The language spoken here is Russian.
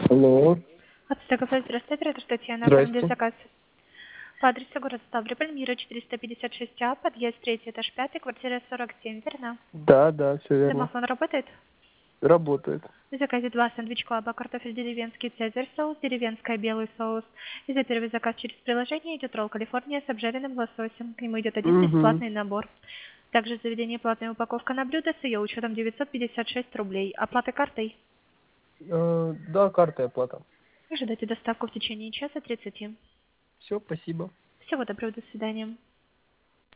Алло. Здравствуйте, это Татьяна, оформили Здрасте. заказ по адресу город Ставрополь, Мира 456А, подъезд 3, этаж 5, квартира 47, верно? Да, все верно. Домофон работает? Работает. В заказе 2 сэндвич-клаба, картофель деревенский, цезарь соус, деревенская белый соус. И за первый заказ через приложение идет ролл Калифорния с обжаренным лососем. К нему идет один Угу. бесплатный набор. Также в заведении платная упаковка на блюдо с ее учетом 956 рублей. Оплата картой. Да, картой оплата. Ожидайте доставку в течение часа 30. Все, спасибо. Всего доброго, до свидания.